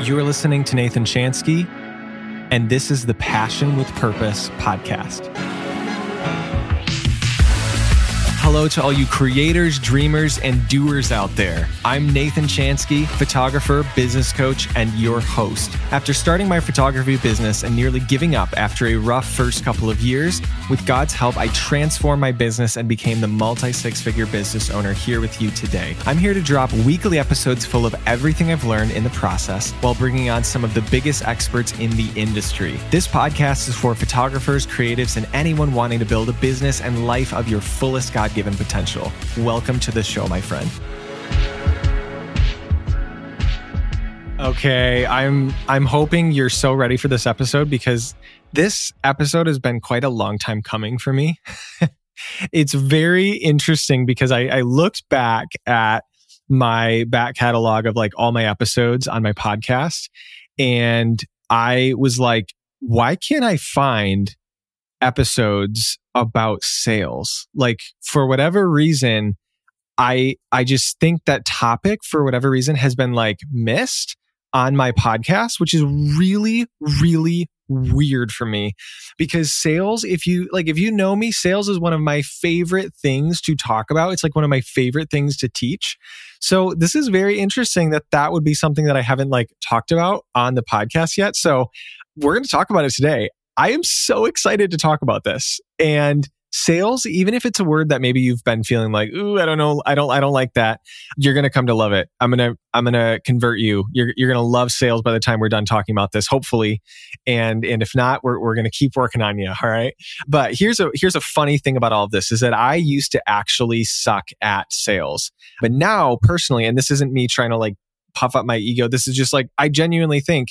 You're listening to Nathan Chansky, and this is the Passion with Purpose podcast. Hello to all you creators, dreamers, and doers out there. I'm Nathan Chansky, photographer, business coach, and your host. After starting my photography business and nearly giving up after a rough first couple of years, with God's help, I transformed my business and became the multi-six-figure business owner here with you today. I'm here to drop weekly episodes full of everything I've learned in the process while bringing on some of the biggest experts in the industry. This podcast is for photographers, creatives, and anyone wanting to build a business and life of your fullest God-given potential. Welcome to the show, my friend. Okay, I'm hoping you're so ready for this episode because this episode has been quite a long time coming for me. It's very interesting because I looked back at my back catalog of like all my episodes on my podcast, and I was like, why can't I find episodes about sales? Like, for whatever reason, I just think that topic for whatever reason has been like missed on my podcast, which is really, really weird for me because sales, if you know me, sales is one of my favorite things to talk about. It's like one of my favorite things to teach. So this is very interesting that would be something that I haven't like talked about on the podcast yet. So we're going to talk about it today. I am so excited to talk about this. And sales, even if it's a word that maybe you've been feeling like, ooh, I don't know, I don't like that, you're going to come to love it. I'm going to convert you. You're going to love sales by the time we're done talking about this, hopefully. And if not, we're going to keep working on you. All right. But here's a funny thing about all of this is that I used to actually suck at sales. But now personally, and this isn't me trying to like puff up my ego. This is just like, I genuinely think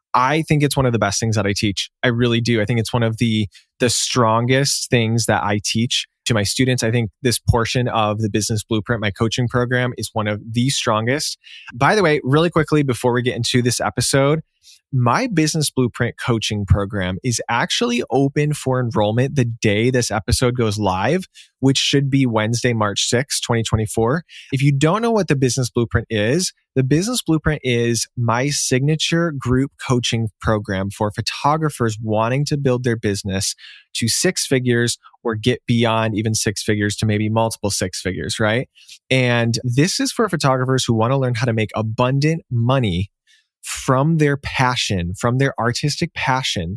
it's one of the best things that I teach. I really do. I think it's one of the strongest things that I teach to my students. I think this portion of the Business Blueprint, my coaching program, is one of the strongest. By the way, really quickly before we get into this episode, my Business Blueprint coaching program is actually open for enrollment the day this episode goes live, which should be Wednesday, March 6, 2024. If you don't know what the Business Blueprint is, the Business Blueprint is my signature group coaching program for photographers wanting to build their business to six figures or get beyond even six figures to maybe multiple six figures, right? And this is for photographers who want to learn how to make abundant money from their passion, from their artistic passion,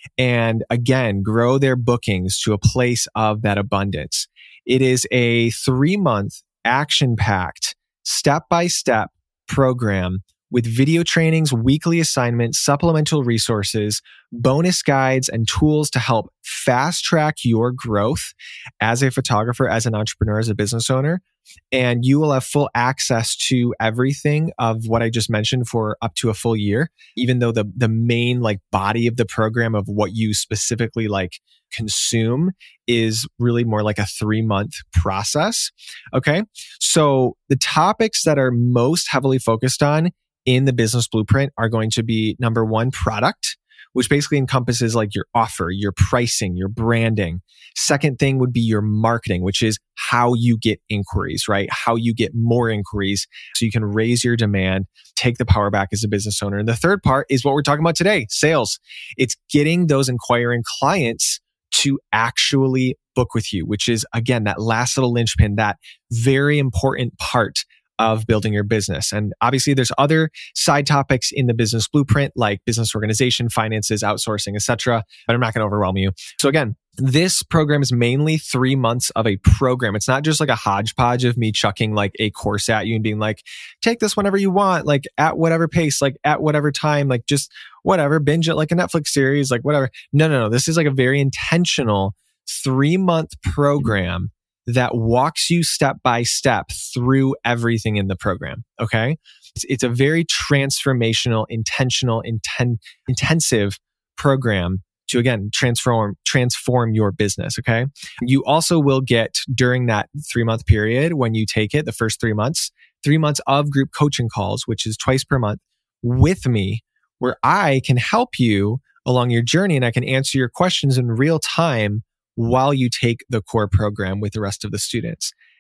and again, grow their bookings to a place of that abundance. It is a 3-month action-packed, step-by-step program with video trainings, weekly assignments, supplemental resources, bonus guides, and tools to help fast track your growth as a photographer, as an entrepreneur, as a business owner. And you will have full access to everything of what I just mentioned for up to a full year, even though the main like body of the program of what you specifically like consume is really more like a 3-month process. Okay. So the topics that are most heavily focused on in the Business Blueprint are going to be number 1, product, which basically encompasses like your offer, your pricing, your branding. Second thing would be your marketing, which is how you get inquiries, right? How you get more inquiries so you can raise your demand, take the power back as a business owner. And the third part is what we're talking about today, sales. It's getting those inquiring clients to actually book with you, which is, again, that last little linchpin, that very important part of building your business. And obviously there's other side topics in the Business Blueprint like business organization, finances, outsourcing, etc. But I'm not going to overwhelm you. So again, this program is mainly 3 months of a program. It's not just like a hodgepodge of me chucking like a course at you and being like, take this whenever you want, like at whatever pace, like at whatever time, like just whatever, binge it like a Netflix series, like whatever. No. This is like a very intentional 3-month program that walks you step by step through everything in the program. Okay. It's a very transformational, intentional, intensive program to, again, transform your business. Okay. You also will get during that 3-month period, when you take it, the first 3 months, 3 months of group coaching calls, which is twice per month with me, where I can help you along your journey and I can answer your questions in real time while you take the core program with the rest of the students.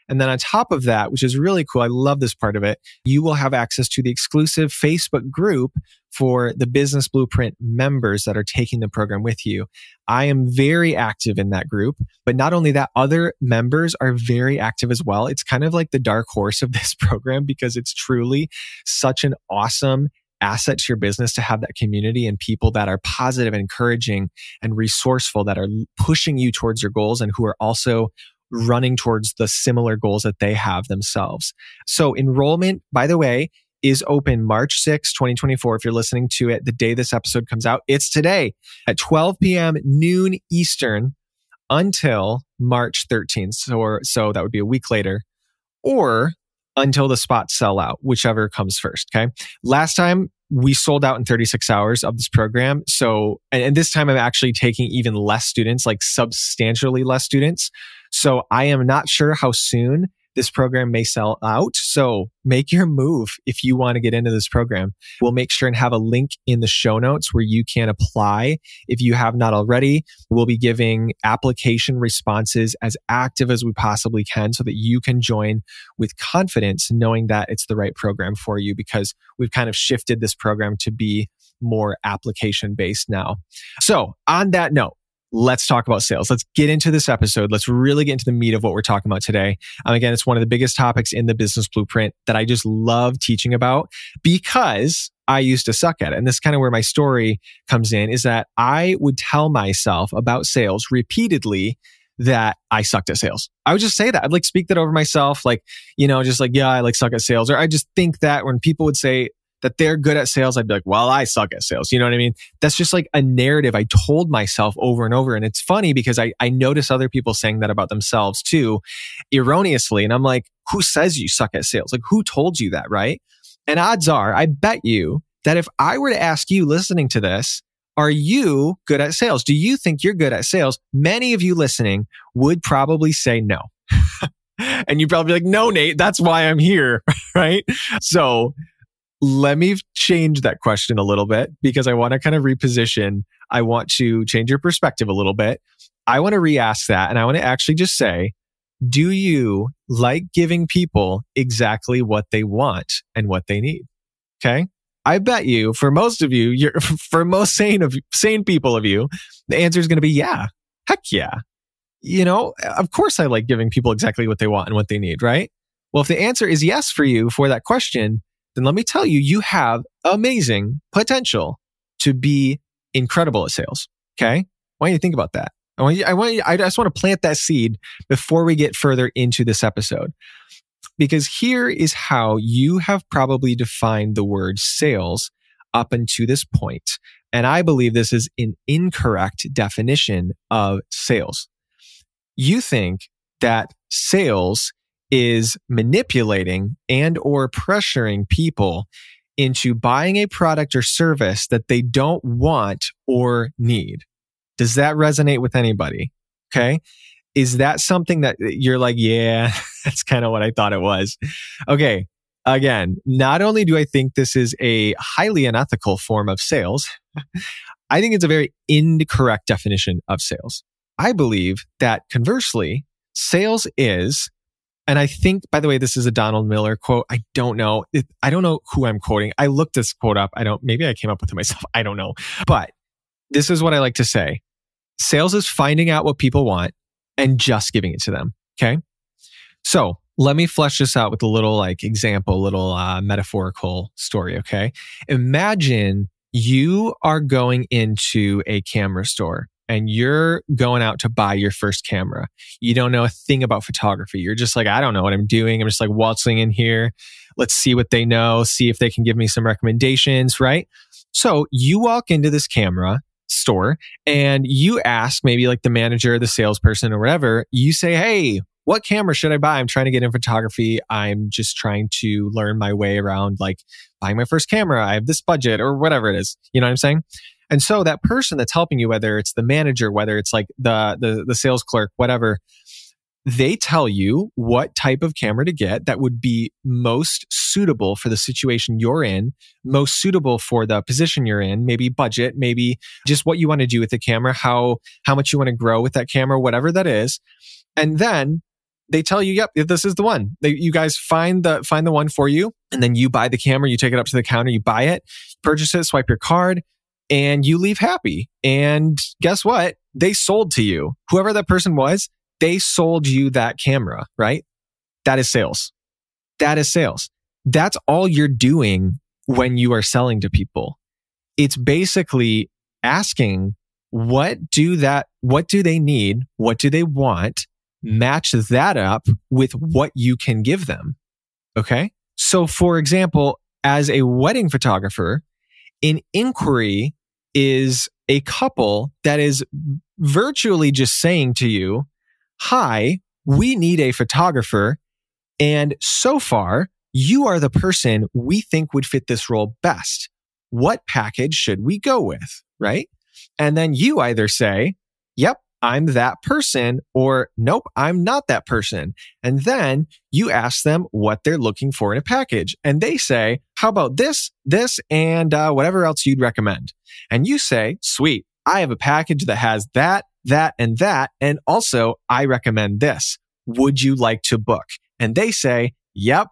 And then on top of that, which is really cool, I love this part of it, you will have access to the exclusive Facebook group for the Business Blueprint members that are taking the program with you. I am very active in that group, but not only that, other members are very active as well. It's kind of like the dark horse of this program because it's truly such an awesome asset to your business to have that community and people that are positive, encouraging, and resourceful that are pushing you towards your goals and who are also running towards the similar goals that they have themselves. So enrollment, by the way, is open March 6, 2024. If you're listening to it the day this episode comes out, it's today at 12 p.m. noon Eastern until March 13th. So that would be a week later, or until the spots sell out, whichever comes first. Okay. Last time we sold out in 36 hours of this program. So, and this time I'm actually taking even less students, like substantially less students. So I am not sure how soon this program may sell out. So make your move if you want to get into this program. We'll make sure and have a link in the show notes where you can apply if you have not already. We'll be giving application responses as active as we possibly can so that you can join with confidence, knowing that it's the right program for you, because we've kind of shifted this program to be more application based now. So on that note, let's talk about sales. Let's get into this episode. Let's really get into the meat of what we're talking about today. Again, it's one of the biggest topics in the Business Blueprint that I just love teaching about because I used to suck at it. And this is kind of where my story comes in, is that I would tell myself about sales repeatedly that I sucked at sales. I would just say that. I'd like speak that over myself, like, just like, yeah, I like suck at sales. Or I just think that when people would say that they're good at sales, I'd be like, well, I suck at sales. You know what I mean? That's just like a narrative I told myself over and over. And it's funny because I notice other people saying that about themselves too, erroneously. And I'm like, who says you suck at sales? Like, who told you that, right? And odds are, I bet you that if I were to ask you listening to this, are you good at sales? Do you think you're good at sales? Many of you listening would probably say no. And you'd probably be like, no, Nate, that's why I'm here, right? So let me change that question a little bit because I want to kind of reposition. I want to change your perspective a little bit. I want to re-ask that. And I want to actually just say, do you like giving people exactly what they want and what they need? Okay. I bet you for most of you, for most sane people of you, the answer is going to be yeah. Heck yeah. Of course I like giving people exactly what they want and what they need, right? Well, if the answer is yes for you for that question, then let me tell you, you have amazing potential to be incredible at sales. Okay. I want you to think about that. I just want to plant that seed before we get further into this episode, because here is how you have probably defined the word sales up until this point. And I believe this is an incorrect definition of sales. You think that sales is manipulating and or pressuring people into buying a product or service that they don't want or need. Does that resonate with anybody? Okay. Is that something that you're like, yeah, that's kind of what I thought it was? Okay. Again, not only do I think this is a highly unethical form of sales, I think it's a very incorrect definition of sales. I believe that conversely, sales is, and I think, by the way, this is a Donald Miller quote. I don't know. I don't know who I'm quoting. I looked this quote up. Maybe I came up with it myself. I don't know. But this is what I like to say. Sales is finding out what people want and just giving it to them. Okay. So let me flesh this out with a little example, metaphorical story. Okay. Imagine you are going into a camera store and you're going out to buy your first camera. You don't know a thing about photography. You're just like, I don't know what I'm doing. I'm just like waltzing in here. Let's see what they know, see if they can give me some recommendations, right? So you walk into this camera store and you ask maybe like the manager, the salesperson or whatever, you say, hey, what camera should I buy? I'm trying to get in photography. I'm just trying to learn my way around like buying my first camera. I have this budget or whatever it is. You know what I'm saying? And so that person that's helping you, whether it's the manager, whether it's like the sales clerk, whatever, they tell you what type of camera to get that would be most suitable for the situation you're in, most suitable for the position you're in, maybe budget, maybe just what you want to do with the camera, how much you want to grow with that camera, whatever that is. And then they tell you, yep, this is the one. You guys find the one for you, and then you buy the camera, you take it up to the counter, you buy it, purchase it, swipe your card, and you leave happy. And guess what? They sold to you. Whoever that person was, they sold you that camera, right? That is sales. That is sales. That's all you're doing when you are selling to people. It's basically asking, what do they need? What do they want? Match that up with what you can give them. Okay. So for example, as a wedding photographer, an inquiry is a couple that is virtually just saying to you, hi, we need a photographer. And so far, you are the person we think would fit this role best. What package should we go with? Right? And then you either say, yep, I'm that person, or nope, I'm not that person. And then you ask them what they're looking for in a package. And they say, how about this, and whatever else you'd recommend. And you say, sweet, I have a package that has that, and that. And also I recommend this. Would you like to book? And they say, yep.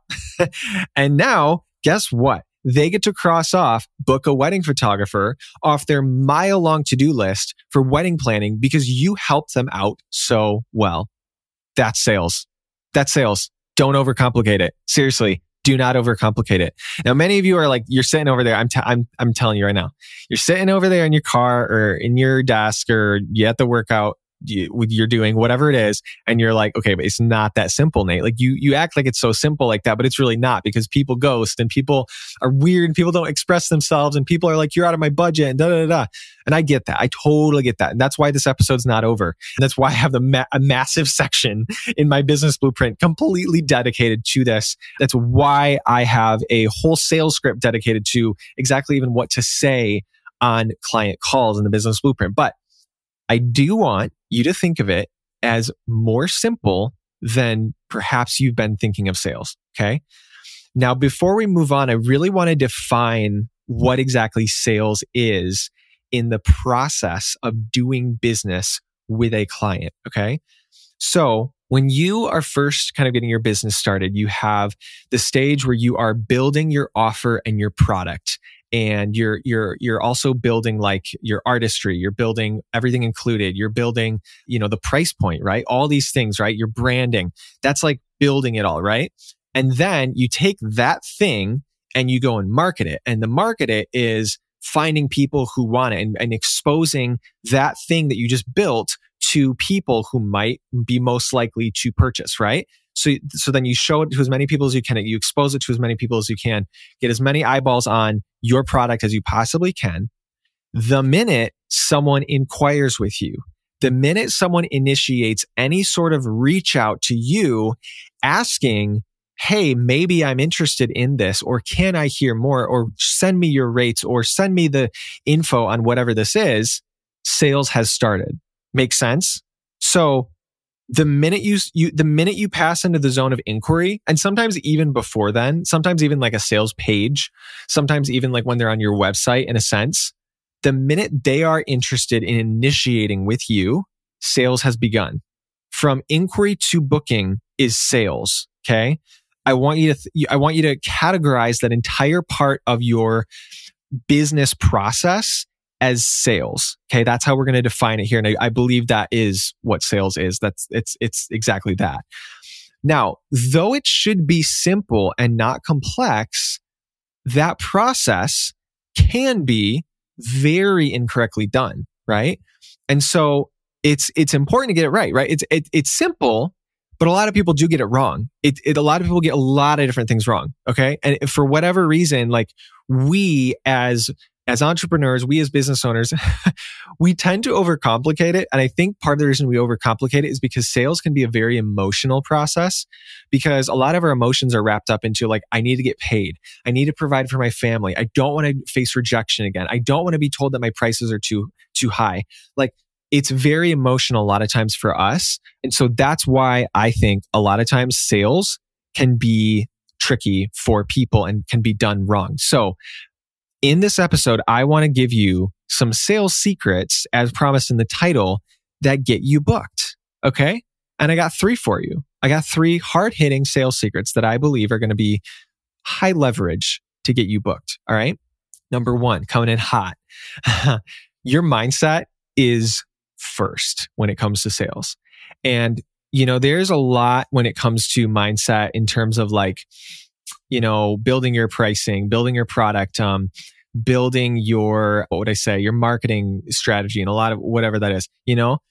And now guess what? They get to cross off book a wedding photographer off their mile-long to-do list for wedding planning because you helped them out so well. That's sales. That's sales. Don't overcomplicate it. Seriously, do not overcomplicate it. Now, many of you are like, you're sitting over there. I'm telling you right now, you're sitting over there in your car or in your desk or you at the workout. You're doing whatever it is, and you're like, okay, but it's not that simple, Nate. Like you act like it's so simple like that, but it's really not, because people ghost and people are weird and people don't express themselves and people are like, you're out of my budget and da da da. And I get that. I totally get that. And that's why this episode's not over. And that's why I have a massive section in my business blueprint completely dedicated to this. That's why I have a whole sales script dedicated to exactly even what to say on client calls in the business blueprint. But I do want you to think of it as more simple than perhaps you've been thinking of sales. Okay. Now, before we move on, I really want to define what exactly sales is in the process of doing business with a client. Okay. So when you are first kind of getting your business started, you have the stage where you are building your offer and your product. And you're also building like your artistry, you're building everything included, you're building, the price point, right? All these things, right? Your branding, that's like building it all, right? And then you take that thing and you go and market it. And the market it is finding people who want it and exposing that thing that you just built to people who might be most likely to purchase, right? So then you show it to as many people as you can, you expose it to as many people as you can, get as many eyeballs on your product as you possibly can. The minute someone inquires with you, the minute someone initiates any sort of reach out to you asking, hey, maybe I'm interested in this, or can I hear more, or send me your rates, or send me the info on whatever this is, sales has started. Make sense? So the minute you pass into the zone of inquiry, and sometimes even before then, sometimes even like a sales page, sometimes even like when they're on your website in a sense, the minute they are interested in initiating with you, sales has begun. From inquiry to booking is sales. Okay. I want you to categorize that entire part of your business process as sales. Okay. That's how we're going to define it here. And I believe that is what sales is. It's exactly that. Now, though it should be simple and not complex, that process can be very incorrectly done. Right. And so it's important to get it right. Right. It's simple, but a lot of people do get it wrong. A lot of people get a lot of different things wrong. Okay. And for whatever reason, like we as entrepreneurs, we as business owners, we tend to overcomplicate it. And I think part of the reason we overcomplicate it is because sales can be a very emotional process, because a lot of our emotions are wrapped up into like, I need to get paid. I need to provide for my family. I don't want to face rejection again. I don't want to be told that my prices are too high. Like, it's very emotional a lot of times for us. And so that's why I think a lot of times sales can be tricky for people and can be done wrong. So in this episode, I want to give you some sales secrets, as promised in the title, that get you booked. Okay. And I got 3 for you. I got 3 hard-hitting sales secrets that I believe are going to be high leverage to get you booked. All right. Number 1, coming in hot. Your mindset is first when it comes to sales. And, there's a lot when it comes to mindset in terms of like, building your pricing, building your product, building your, your marketing strategy and a lot of whatever that is,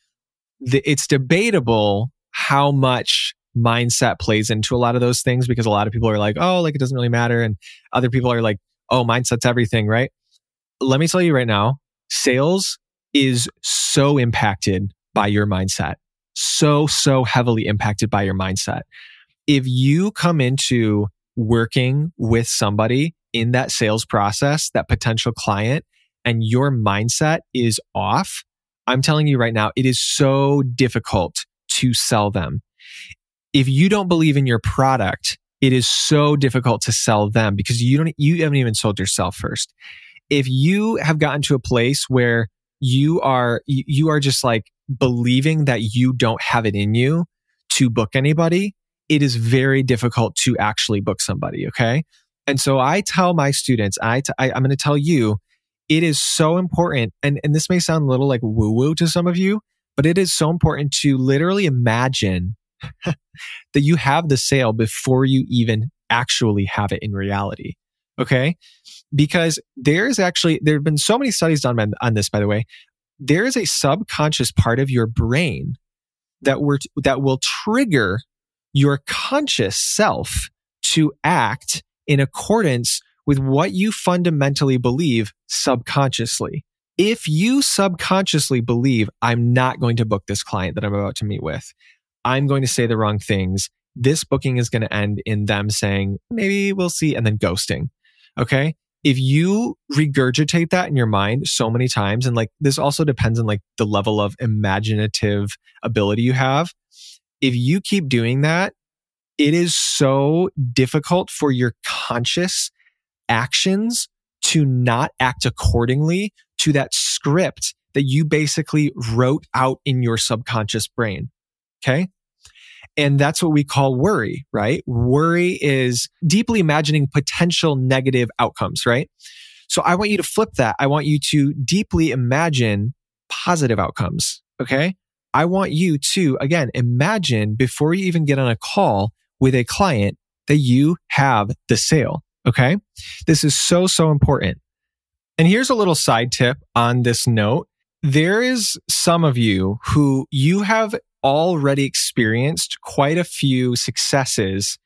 it's debatable how much mindset plays into a lot of those things because a lot of people are like, oh, like it doesn't really matter. And other people are like, oh, mindset's everything, right? Let me tell you right now, sales is so impacted by your mindset. So heavily impacted by your mindset. If you come into working with somebody in that sales process, that potential client, and your mindset is off, I'm telling you right now, it is so difficult to sell them. If you don't believe in your product, it is so difficult to sell them because you haven't even sold yourself first. If you have gotten to a place where you are just like believing that you don't have it in you to book anybody, it is very difficult to actually book somebody. Okay. And so I tell my students, I'm going to tell you, it is so important. And this may sound a little like woo woo to some of you, but it is so important to literally imagine that you have the sale before you even actually have it in reality. Okay. Because there have been so many studies done on this, by the way. There is a subconscious part of your brain that will trigger your conscious self to act in accordance with what you fundamentally believe subconsciously. If you subconsciously believe, I'm not going to book this client that I'm about to meet with, I'm going to say the wrong things, this booking is going to end in them saying, maybe we'll see, and then ghosting. Okay. If you regurgitate that in your mind so many times, and like this also depends on like the level of imaginative ability you have. If you keep doing that, it is so difficult for your conscious actions to not act accordingly to that script that you basically wrote out in your subconscious brain. Okay. And that's what we call worry, right? Worry is deeply imagining potential negative outcomes, right? So I want you to flip that. I want you to deeply imagine positive outcomes, okay? I want you to, again, imagine before you even get on a call with a client that you have the sale, okay? This is so important. And here's a little side tip on this note. There is some of you who you have already experienced quite a few successes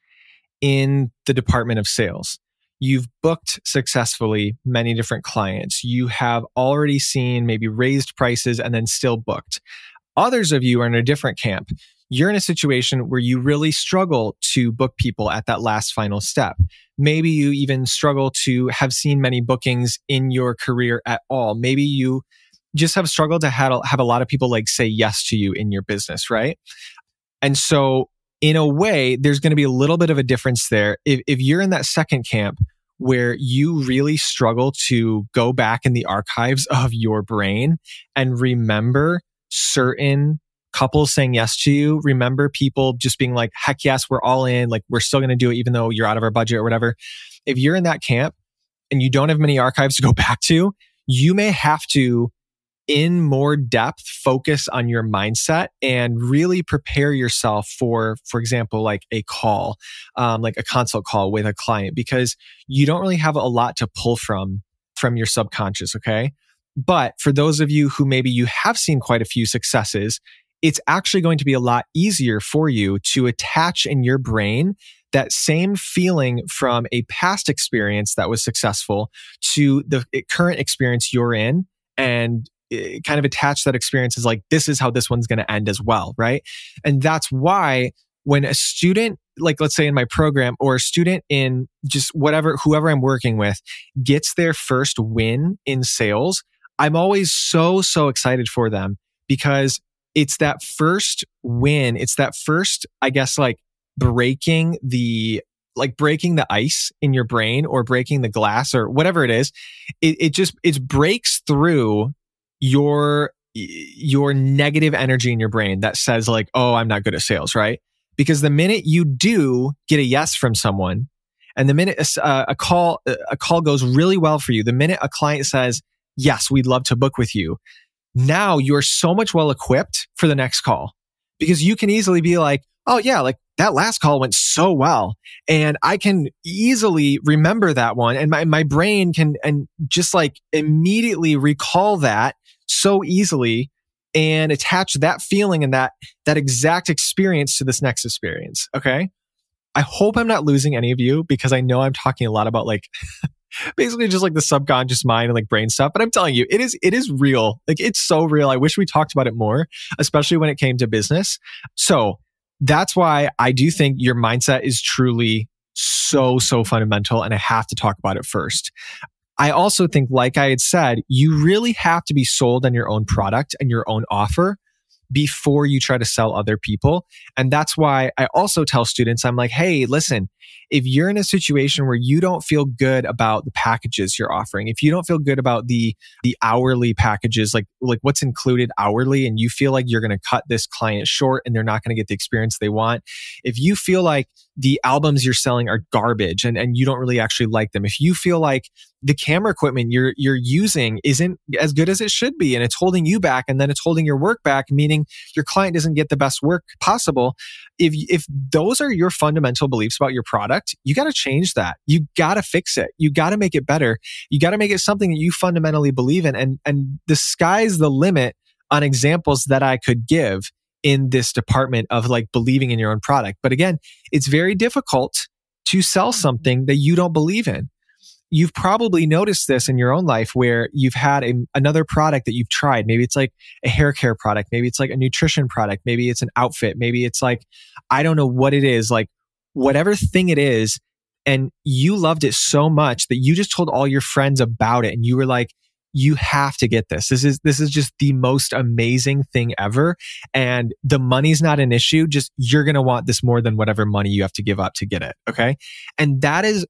in the department of sales. You've booked successfully many different clients. You have already seen maybe raised prices and then still booked. Others of you are in a different camp. You're in a situation where you really struggle to book people at that last final step. Maybe you even struggle to have seen many bookings in your career at all. Maybe you just have struggled to have a lot of people like say yes to you in your business, right? And so in a way, there's going to be a little bit of a difference there. If you're in that second camp where you really struggle to go back in the archives of your brain and remember certain couples saying yes to you, remember people just being like, heck yes, we're all in, like we're still going to do it even though you're out of our budget or whatever. If you're in that camp and you don't have many archives to go back to, you may have to in more depth, focus on your mindset and really prepare yourself for example, like a call, like a consult call with a client, because you don't really have a lot to pull from your subconscious. Okay. But for those of you who maybe you have seen quite a few successes, it's actually going to be a lot easier for you to attach in your brain that same feeling from a past experience that was successful to the current experience you're in, and kind of attach that experience as like, this is how this one's going to end as well, right? And that's why when a student, like let's say in my program, or a student in just whoever I'm working with gets their first win in sales, I'm always so excited for them, because it's that first win. It's that first, I guess, like breaking the ice in your brain or breaking the glass or whatever it is. It breaks through your negative energy in your brain that says like, oh, I'm not good at sales, right? Because the minute you do get a yes from someone, and the minute a call goes really well for you, the minute a client says, yes, we'd love to book with you, now you're so much well equipped for the next call, because you can easily be like, oh yeah, like that last call went so well, and I can easily remember that one, and my brain can and just like immediately recall that so easily and attach that feeling and that exact experience to this next experience. Okay. I hope I'm not losing any of you, because I know I'm talking a lot about like basically just like the subconscious mind and like brain stuff. But I'm telling you, it is real. Like it's so real. I wish we talked about it more, especially when it came to business. So that's why I do think your mindset is truly so fundamental. And I have to talk about it first. I also think, like I had said, you really have to be sold on your own product and your own offer before you try to sell other people. And that's why I also tell students, I'm like, hey, listen, if you're in a situation where you don't feel good about the packages you're offering, if you don't feel good about the hourly packages, like what's included hourly, and you feel like you're going to cut this client short and they're not going to get the experience they want, if you feel like the albums you're selling are garbage and you don't really actually like them, if you feel like the camera equipment you're using isn't as good as it should be and it's holding you back and then it's holding your work back, meaning your client doesn't get the best work possible, if those are your fundamental beliefs about your product, you got to change that. You got to fix it. You got to make it better. You got to make it something that you fundamentally believe in. And the sky's the limit on examples that I could give in this department of like believing in your own product. But again, it's very difficult to sell something that you don't believe in. You've probably noticed this in your own life where you've had another product that you've tried. Maybe it's like a hair care product. Maybe it's like a nutrition product. Maybe it's an outfit. Maybe it's like, I don't know what it is, like whatever thing it is. And you loved it so much that you just told all your friends about it. And you were like, you have to get this. This is just the most amazing thing ever. And the money's not an issue. Just you're going to want this more than whatever money you have to give up to get it. Okay. And that's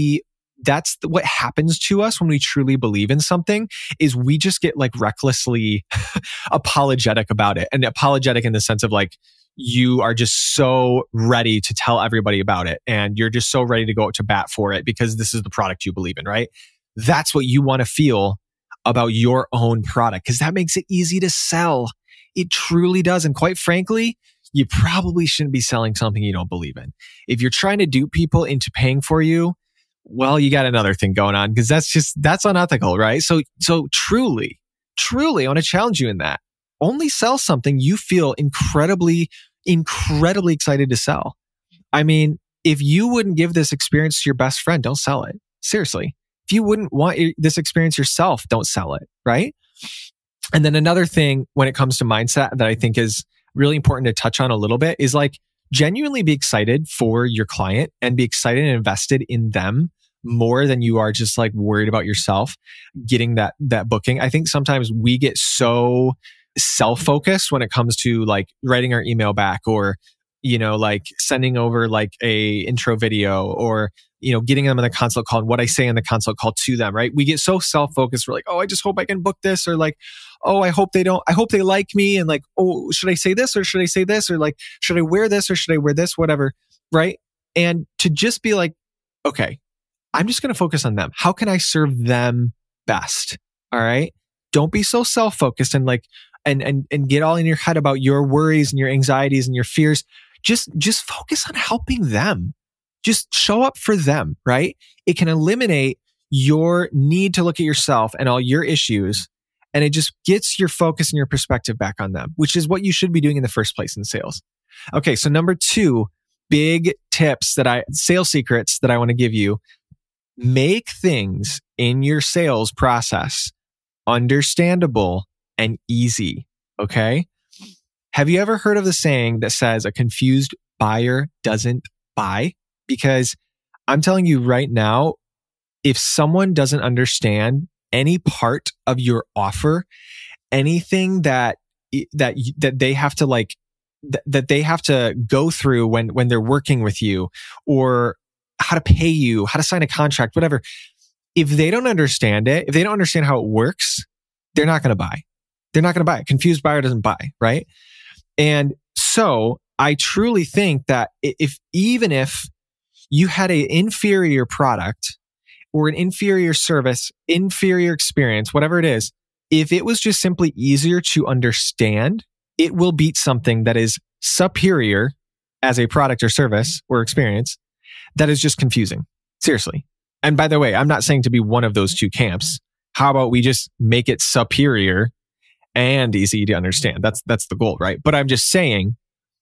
what happens to us when we truly believe in something, is we just get like recklessly apologetic about it. And apologetic in the sense of like, you are just so ready to tell everybody about it. And you're just so ready to go to bat for it because this is the product you believe in, right? That's what you want to feel about your own product, because that makes it easy to sell. It truly does. And quite frankly, you probably shouldn't be selling something you don't believe in. If you're trying to dupe people into paying for you, well, you got another thing going on, because that's unethical, right? So truly, I want to challenge you in that. Only sell something you feel incredibly excited to sell. I mean, if you wouldn't give this experience to your best friend, don't sell it. Seriously. If you wouldn't want this experience yourself, don't sell it, right? And then another thing when it comes to mindset that I think is really important to touch on a little bit is like genuinely be excited for your client and be excited and invested in them more than you are just like worried about yourself getting that booking. I think sometimes we get so self-focused when it comes to like writing our email back, or like sending over like a intro video, or getting them on the consult call and what I say in the consult call to them, right? We get so self-focused. We're like, oh, I just hope I can book this, or like, oh, I hope they like me, and like, oh, should I say this or should I say this, or like, should I wear this or should I wear this, whatever, right? And to just be like, okay, I'm just going to focus on them. How can I serve them best? All right. Don't be so self-focused and like, and get all in your head about your worries and your anxieties and your fears. Just focus on helping them. Just show up for them, right? It can eliminate your need to look at yourself and all your issues. And it just gets your focus and your perspective back on them, which is what you should be doing in the first place in sales. Okay. So number 2, big tips sales secrets that I want to give you. Make things in your sales process understandable and easy. Okay. Have you ever heard of the saying that says a confused buyer doesn't buy? Because I'm telling you right now, if someone doesn't understand any part of your offer, anything that they have to like, that they have to go through when they're working with you, or how to pay you, how to sign a contract, whatever. If they don't understand it, if they don't understand how it works, they're not going to buy. They're not going to buy it. Confused buyer doesn't buy, right? And so I truly think that even if you had an inferior product or an inferior service, inferior experience, whatever it is, if it was just simply easier to understand, it will beat something that is superior as a product or service or experience that is just confusing. Seriously. And by the way, I'm not saying to be one of those two camps. How about we just make it superior and easy to understand? That's the goal, right? But I'm just saying,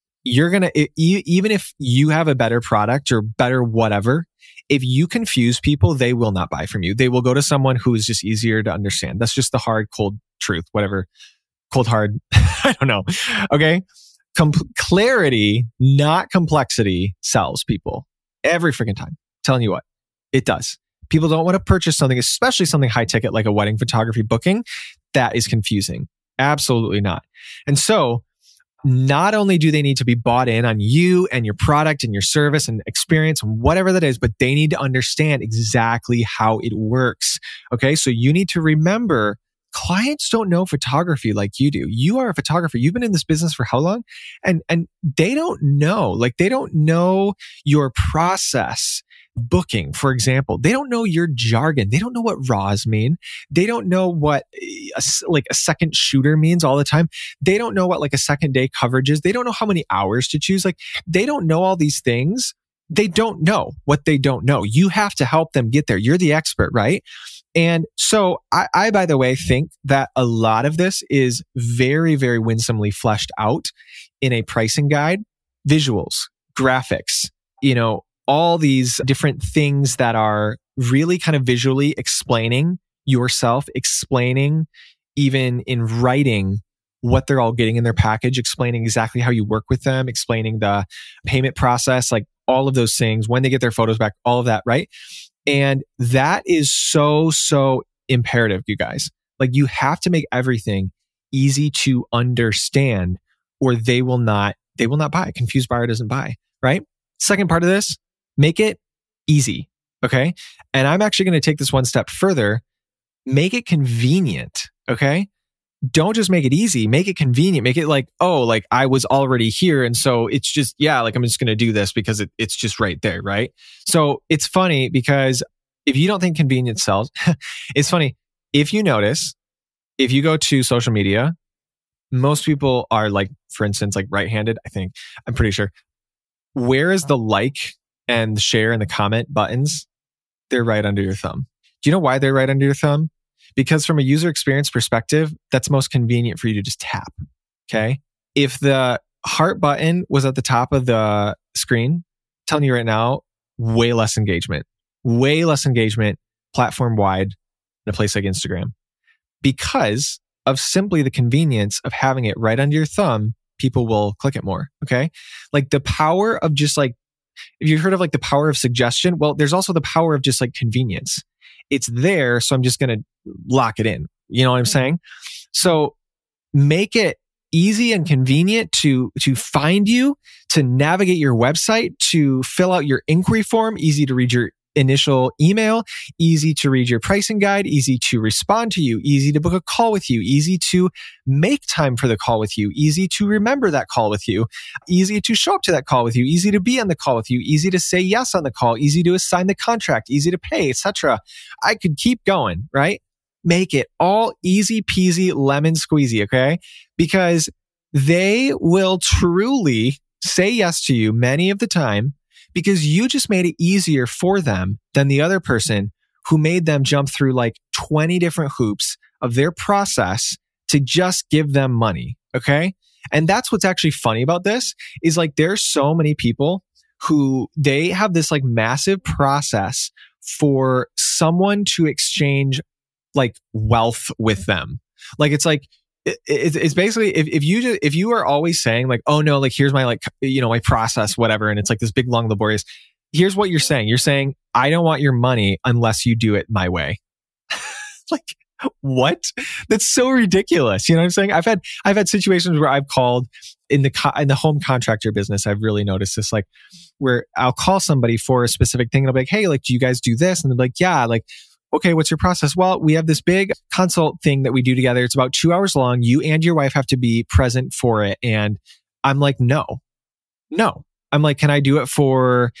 even if you have a better product or better whatever, if you confuse people, they will not buy from you. They will go to someone who is just easier to understand. That's just the hard, cold truth, whatever. Cold, hard. I don't know. Okay. Clarity, not complexity, sells people every freaking time. Telling you what, it does. People don't want to purchase something, especially something high ticket like a wedding photography booking. That is confusing. Absolutely not. And so not only do they need to be bought in on you and your product and your service and experience and whatever that is, but they need to understand exactly how it works. Okay. So you need to remember, clients don't know photography like you do. You are a photographer. You've been in this business for how long? And they don't know, they don't know your process. Booking, for example, they don't know your jargon. They don't know what RAWs mean. They don't know what a second shooter means all the time. They don't know what a second day coverage is. They don't know how many hours to choose. They don't know all these things. They don't know what they don't know. You have to help them get there. You're the expert, right? And so I, by the way, think that a lot of this is very, very winsomely fleshed out in a pricing guide, visuals, graphics, all these different things that are really kind of visually explaining yourself, explaining even in writing what they're all getting in their package, explaining exactly how you work with them, explaining the payment process, all of those things, when they get their photos back, all of that, right? And that is so, so imperative, you guys. You have to make everything easy to understand or they will not buy. A confused buyer doesn't buy, right? Second part of this, make it easy, okay? And I'm actually going to take this one step further. Make it convenient, okay? Don't just make it easy, make it convenient. Make it I was already here. And so it's just, I'm just going to do this because it's just right there, right? So it's funny because if you don't think convenience sells, it's funny. If you notice, if you go to social media, most people are for instance, right-handed, I'm pretty sure. Where is the like and the share and the comment buttons? They're right under your thumb. Do you know why they're right under your thumb? Because from a user experience perspective, that's most convenient for you to just tap. Okay. If the heart button was at the top of the screen, I'm telling you right now, way less engagement platform wide in a place like Instagram because of simply the convenience of having it right under your thumb. People will click it more. Okay. The power of just if you've heard of the power of suggestion, well, there's also the power of just convenience. It's there. So I'm just going to lock it in. You know what I'm saying? So make it easy and convenient to find you, to navigate your website, to fill out your inquiry form, easy to read your initial email, easy to read your pricing guide, easy to respond to you, easy to book a call with you, easy to make time for the call with you, easy to remember that call with you, easy to show up to that call with you, easy to be on the call with you, easy to say yes on the call, easy to assign the contract, easy to pay, etc. I could keep going, right? Make it all easy peasy lemon squeezy, okay? Because they will truly say yes to you many of the time because you just made it easier for them than the other person who made them jump through 20 different hoops of their process to just give them money. Okay. And that's what's actually funny about this is there's so many people who they have this massive process for someone to exchange wealth with them. It's basically if you are always saying oh no, here's my my process, whatever, and it's this big long laborious. Here's what you're saying. You're saying I don't want your money unless you do it my way. What? That's so ridiculous. You know what I'm saying? I've had situations where I've called in the home contractor business. I've really noticed this where I'll call somebody for a specific thing and I'll be hey, do you guys do this? And they'll be yeah, okay, what's your process? Well, we have this big consult thing that we do together. It's about 2 hours long. You and your wife have to be present for it. And I'm no. No. I'm like, can I do it for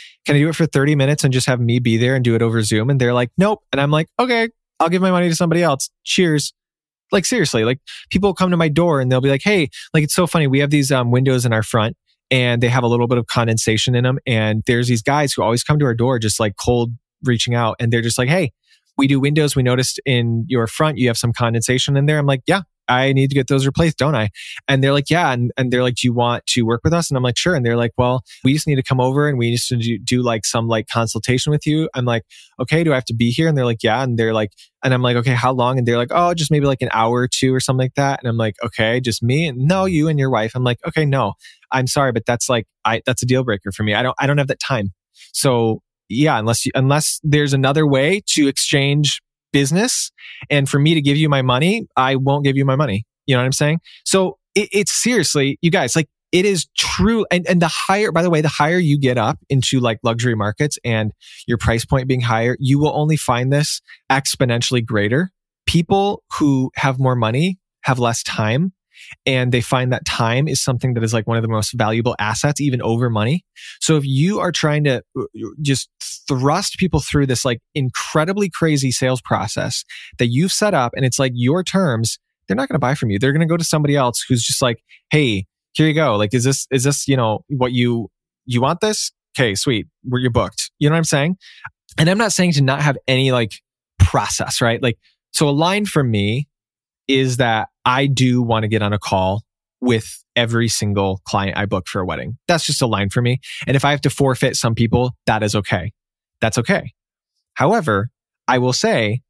30 minutes and just have me be there and do it over Zoom? And they're like, nope. And I'm like, okay, I'll give my money to somebody else. Cheers. Like seriously, like people come to my door and they'll be like, hey, like it's so funny. We have these windows in our front and they have a little bit of condensation in them. And there's these guys who always come to our door just like cold reaching out. And they're just like, hey, we do windows. We noticed in your front you have some condensation in there. I'm like, yeah, I need to get those replaced, don't I? And they're like, yeah. And they're like, do you want to work with us? And I'm like, sure. And they're like, well, we just need to come over and we just need to do like some like consultation with you. I'm like, okay, do I have to be here? And they're like, yeah. And they're like, and I'm like, okay, how long? And they're like, oh, just maybe like an hour or two or something like that. And I'm like, okay, just me? And no, you and your wife. I'm like, okay, no, I'm sorry, but that's like, that's a deal breaker for me. I don't have that time. So yeah, unless there's another way to exchange business and for me to give you my money, I won't give you my money. You know what I'm saying? So it's seriously, you guys, like it is true. And the higher, by the way, the higher you get up into like luxury markets and your price point being higher, you will only find this exponentially greater. People who have more money have less time. And they find that time is something that is like one of the most valuable assets, even over money. So if you are trying to just thrust people through this like incredibly crazy sales process that you've set up and it's like your terms, they're not going to buy from you. They're going to go to somebody else who's just like, hey, here you go. Like, is this, you know, what you want this? Okay, sweet. You're booked. You know what I'm saying? And I'm not saying to not have any like process, right? Like, so a line for me is that I do want to get on a call with every single client I book for a wedding. That's just a line for me. And if I have to forfeit some people, that is okay. That's okay. However, I will say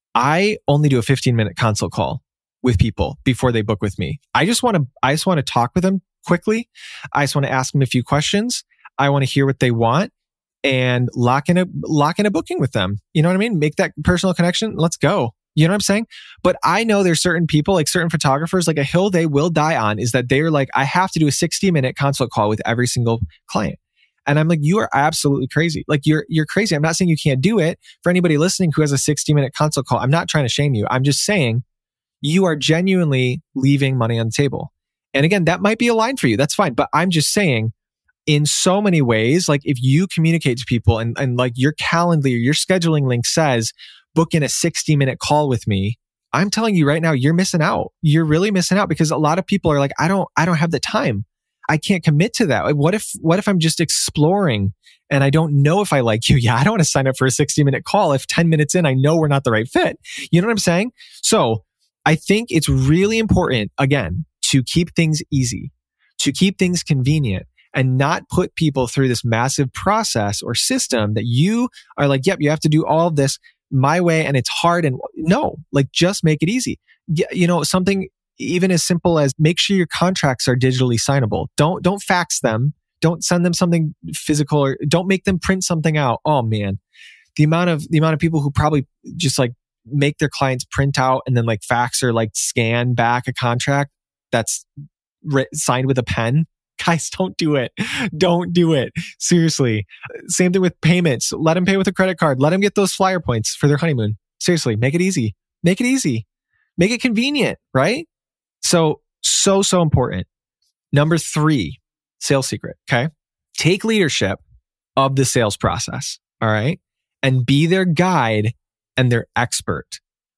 I only do a 15-minute consult call with people before they book with me. I just want to talk with them quickly. I just want to ask them a few questions. I want to hear what they want and lock in a booking with them. You know what I mean? Make that personal connection. Let's go. You know what I'm saying? But I know there's certain people, like certain photographers, like a hill they will die on is that they're like, I have to do a 60-minute consult call with every single client. And I'm like, you are absolutely crazy. Like you're crazy. I'm not saying you can't do it. For anybody listening who has a 60-minute consult call, I'm not trying to shame you. I'm just saying you are genuinely leaving money on the table. And again, that might be a line for you. That's fine. But I'm just saying in so many ways, like if you communicate to people and like your Calendly or your scheduling link says, book in a 60-minute call with me, I'm telling you right now, you're missing out. You're really missing out because a lot of people are like, I don't have the time. I can't commit to that. Like, what if I'm just exploring and I don't know if I like you? Yeah, I don't want to sign up for a 60-minute call if 10 minutes in, I know we're not the right fit. You know what I'm saying? So I think it's really important, again, to keep things easy, to keep things convenient, and not put people through this massive process or system that you are like, yep, you have to do all of this my way and it's hard. And no, like just make it easy. You know, something even as simple as make sure your contracts are digitally signable. Don't fax them. Don't send them something physical or don't make them print something out. Oh man, the amount of people who probably just like make their clients print out and then like fax or like scan back a contract that's signed with a pen. Guys, don't do it. Don't do it. Seriously. Same thing with payments. Let them pay with a credit card. Let them get those flyer points for their honeymoon. Seriously, make it easy. Make it easy. Make it convenient, right? So important. Number 3, sales secret, okay? Take leadership of the sales process, all right? And be their guide and their expert.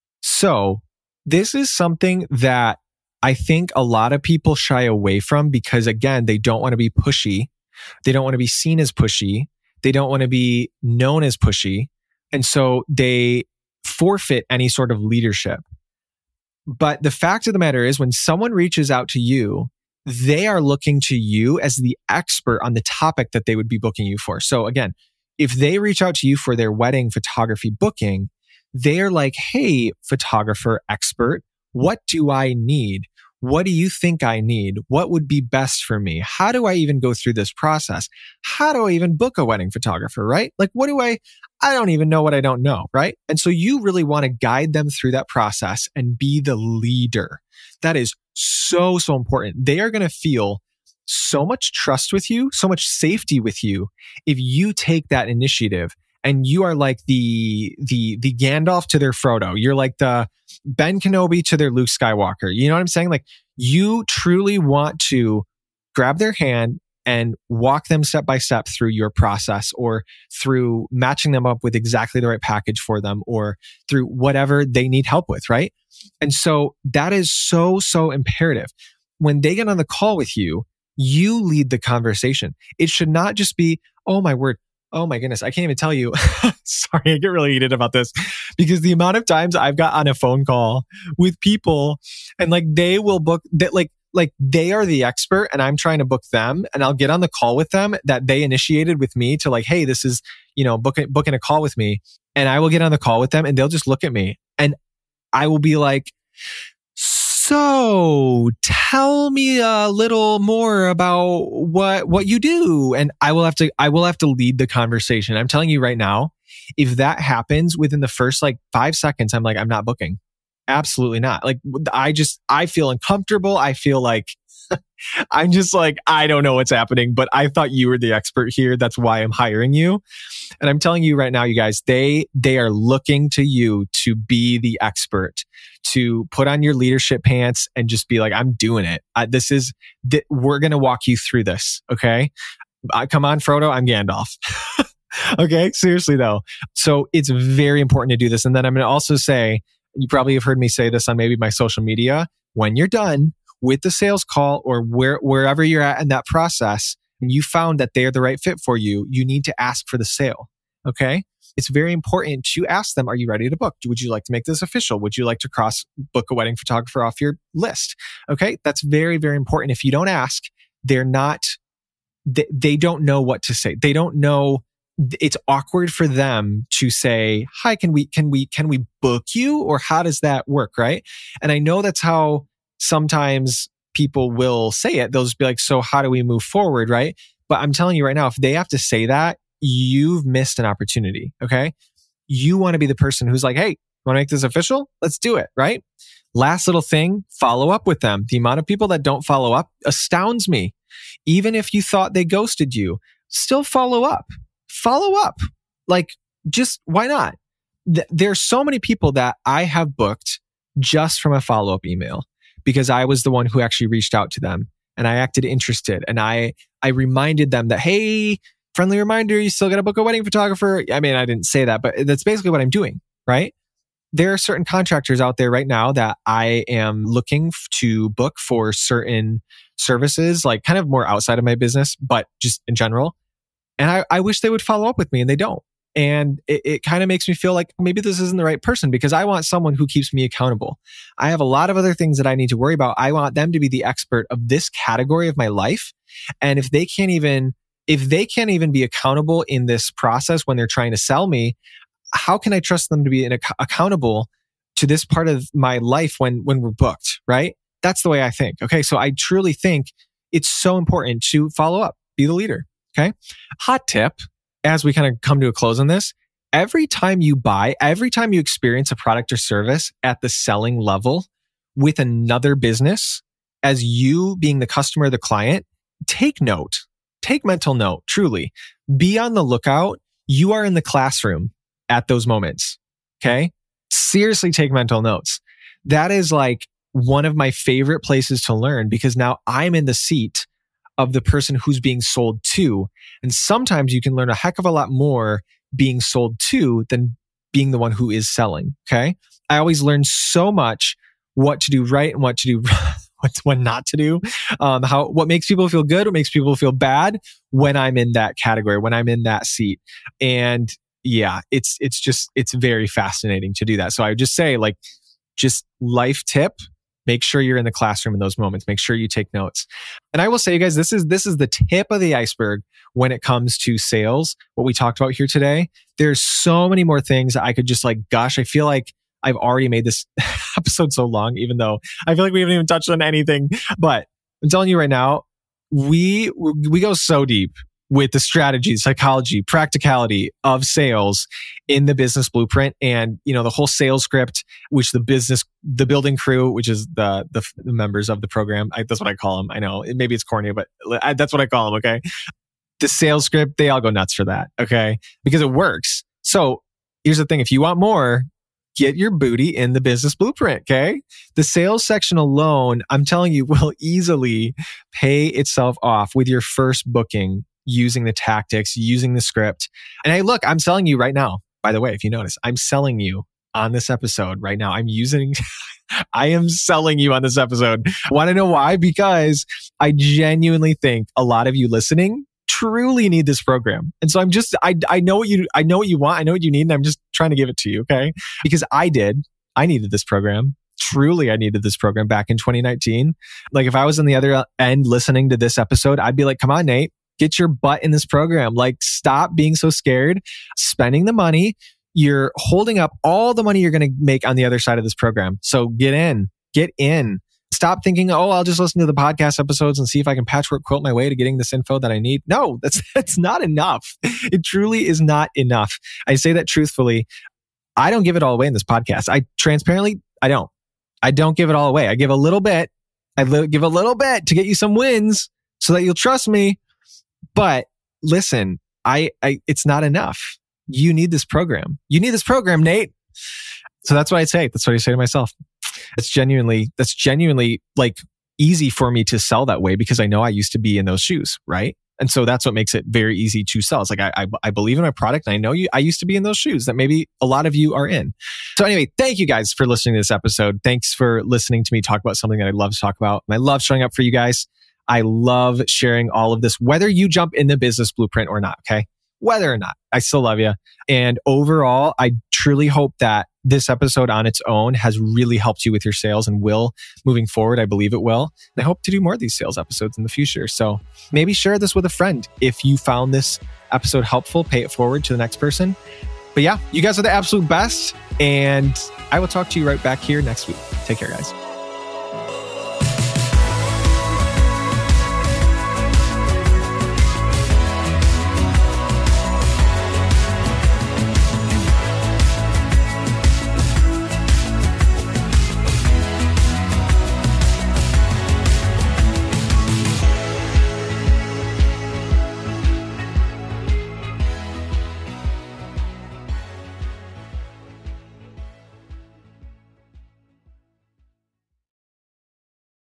So this is something that I think a lot of people shy away from because again, they don't want to be pushy. They don't want to be seen as pushy. They don't want to be known as pushy. And so they forfeit any sort of leadership. But the fact of the matter is when someone reaches out to you, they are looking to you as the expert on the topic that they would be booking you for. So again, if they reach out to you for their wedding photography booking, they're like, hey, photographer expert, what do I need? What do you think I need? What would be best for me? How do I even go through this process? How do I even book a wedding photographer, right? Like, I don't even know what I don't know, right? And so you really want to guide them through that process and be the leader. That is so important. They are going to feel so much trust with you, so much safety with you if you take that initiative and you are like the Gandalf to their Frodo. You're like the Ben Kenobi to their Luke Skywalker. You know what I'm saying? Like you truly want to grab their hand and walk them step by step through your process, or through matching them up with exactly the right package for them, or through whatever they need help with, right? And so that is so, so imperative. When they get on the call with you, you lead the conversation. It should not just be, oh my word, oh my goodness, I can't even tell you. Sorry, I get really heated about this because the amount of times I've got on a phone call with people and like they will book that, like they are the expert and I'm trying to book them, and I'll get on the call with them that they initiated with me to like, hey, this is, booking a call with me. And I will get on the call with them and they'll just look at me and I will be like, so tell me a little more about what you do. And I will have to lead the conversation. I'm telling you right now, if that happens within the first like 5 seconds, I'm like, I'm not booking. Absolutely not. Like I feel uncomfortable. I feel like I'm just like, I don't know what's happening, but I thought you were the expert here. That's why I'm hiring you. And I'm telling you right now, you guys, they are looking to you to be the expert, to put on your leadership pants and just be like, I'm doing it. We're going to walk you through this. Okay. Come on, Frodo. I'm Gandalf. Okay. Seriously though. So it's very important to do this. And then I'm going to also say, you probably have heard me say this on maybe my social media, when you're done with the sales call or wherever you're at in that process, and you found that they're the right fit for you, you need to ask for the sale. Okay. It's very important to ask them, are you ready to book? Would you like to make this official? Would you like to cross book a wedding photographer off your list? Okay. That's very, very important. If you don't ask, they don't know what to say. They don't know. It's awkward for them to say, hi, can we book you? Or how does that work? Right. And I know that's how sometimes people will say it. They'll just be like, so how do we move forward? Right. But I'm telling you right now, if they have to say that, you've missed an opportunity. Okay. You want to be the person who's like, hey, want to make this official? Let's do it. Right. Last little thing, follow up with them. The amount of people that don't follow up astounds me. Even if you thought they ghosted you, still follow up. Follow up. Like, just why not? There's so many people that I have booked just from a follow-up email because I was the one who actually reached out to them and I acted interested. And I reminded them that, hey, friendly reminder, you still got to book a wedding photographer. I mean, I didn't say that, but that's basically what I'm doing, right? There are certain contractors out there right now that I am looking to book for certain services, like kind of more outside of my business, but just in general. And I wish they would follow up with me and they don't. And it kind of makes me feel like maybe this isn't the right person because I want someone who keeps me accountable. I have a lot of other things that I need to worry about. I want them to be the expert of this category of my life. And if they can't even be accountable in this process when they're trying to sell me, how can I trust them to be accountable to this part of my life when we're booked, right? That's the way I think. Okay. So I truly think it's so important to follow up, be the leader. Okay. Hot tip, as we kind of come to a close on this, every time you experience a product or service at the selling level with another business, as you being the customer or the client, take mental note, truly. Be on the lookout. You are in the classroom at those moments. Okay. Seriously, take mental notes. That is like one of my favorite places to learn because now I'm in the seat of the person who's being sold to. And sometimes you can learn a heck of a lot more being sold to than being the one who is selling. Okay. I always learn so much what to do right and what to do what not to do. What makes people feel good, what makes people feel bad when I'm in that category, when I'm in that seat. And yeah, it's very fascinating to do that. So I would just say, like, just life tip, make sure you're in the classroom in those moments. Make sure you take notes. And I will say, you guys, this is the tip of the iceberg when it comes to sales, what we talked about here today. There's so many more things I could just gosh, I feel like I've already made this episode so long, even though I feel like we haven't even touched on anything. But I'm telling you right now, we go so deep with the strategy, psychology, practicality of sales in the business blueprint, and the whole sales script, which the building crew, which is the members of the program, that's what I call them. I know maybe it's corny, but that's what I call them. Okay, the sales script, they all go nuts for that. Okay, because it works. So here's the thing: if you want more, get your booty in the business blueprint, okay? The sales section alone, I'm telling you, will easily pay itself off with your first booking using the tactics, using the script. And hey, look, I'm selling you right now. By the way, if you notice, I'm selling you on this episode right now. I am selling you on this episode. Want to know why? Because I genuinely think a lot of you listening truly need this program. And so I know what you want. I know what you need. And I'm just trying to give it to you. Okay. Because I needed this program. Truly, I needed this program back in 2019. Like if I was on the other end listening to this episode, I'd be like, come on, Nate, get your butt in this program. Like stop being so scared, spending the money. You're holding up all the money you're going to make on the other side of this program. So get in. Stop thinking, oh, I'll just listen to the podcast episodes and see if I can patchwork quilt my way to getting this info that I need. No, that's not enough. It truly is not enough. I say that truthfully. I don't give it all away in this podcast. I don't give it all away. I give a little bit. Give a little bit to get you some wins so that you'll trust me. But listen, it's not enough. You need this program. You need this program, Nate. So that's what I say. That's what I say to myself. That's genuinely like easy for me to sell that way because I know I used to be in those shoes, right? And so that's what makes it very easy to sell. It's like I believe in my product and I know I used to be in those shoes that maybe a lot of you are in. So anyway, thank you guys for listening to this episode. Thanks for listening to me talk about something that I love to talk about. And I love showing up for you guys. I love sharing all of this, whether you jump in the business blueprint or not, okay? Whether or not, I still love you. And overall, I truly hope that this episode on its own has really helped you with your sales and will moving forward. I believe it will. And I hope to do more of these sales episodes in the future. So maybe share this with a friend. If you found this episode helpful, pay it forward to the next person. But yeah, you guys are the absolute best. And I will talk to you right back here next week. Take care, guys.